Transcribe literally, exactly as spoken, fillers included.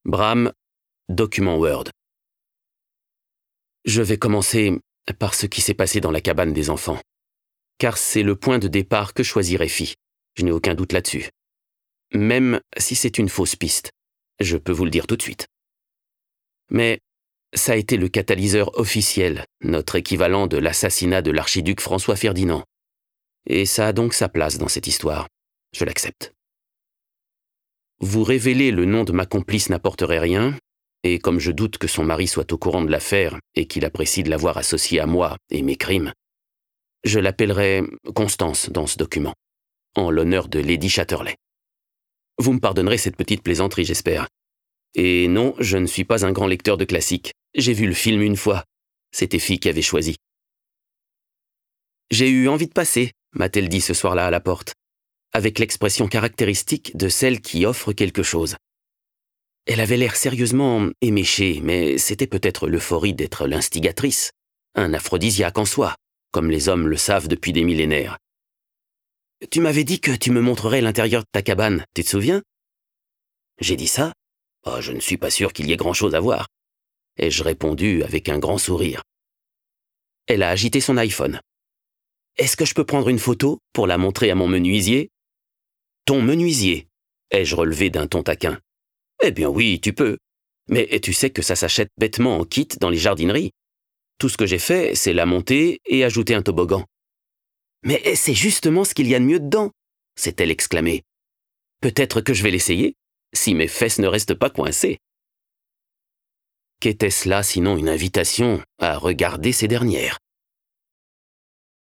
Bram, document Word. Je vais commencer par ce qui s'est passé dans la cabane des enfants, car c'est le point de départ que choisirait Fi. Je n'ai aucun doute là-dessus. Même si c'est une fausse piste, je peux vous le dire tout de suite. Mais ça a été le catalyseur officiel, notre équivalent de l'assassinat de l'archiduc François Ferdinand. Et ça a donc sa place dans cette histoire. Je l'accepte. Vous révéler le nom de ma complice n'apporterait rien, et comme je doute que son mari soit au courant de l'affaire et qu'il apprécie de l'avoir associée à moi et mes crimes, je l'appellerai Constance dans ce document, en l'honneur de Lady Chatterley. Vous me pardonnerez cette petite plaisanterie, j'espère. Et non, je ne suis pas un grand lecteur de classiques. J'ai vu le film une fois. C'était Fi qui avait choisi. J'ai eu envie de passer, m'a-t-elle dit ce soir-là à la porte, avec l'expression caractéristique de celle qui offre quelque chose. Elle avait l'air sérieusement éméchée, mais c'était peut-être l'euphorie d'être l'instigatrice, un aphrodisiaque en soi, comme les hommes le savent depuis des millénaires. « Tu m'avais dit que tu me montrerais l'intérieur de ta cabane, tu te souviens ?» J'ai dit ça. Oh, je ne suis pas sûr qu'il y ait grand-chose à voir. Ai-je répondu avec un grand sourire. Elle a agité son iPhone. « Est-ce que je peux prendre une photo pour la montrer à mon menuisier ?»« Ton menuisier ?» ai-je relevé d'un ton taquin. « Eh bien oui, tu peux. Mais tu sais que ça s'achète bêtement en kit dans les jardineries. Tout ce que j'ai fait, c'est la monter et ajouter un toboggan. »« Mais c'est justement ce qu'il y a de mieux dedans !» s'est-elle exclamée. « Peut-être que je vais l'essayer, si mes fesses ne restent pas coincées. » Qu'était-ce là sinon une invitation à regarder ces dernières ?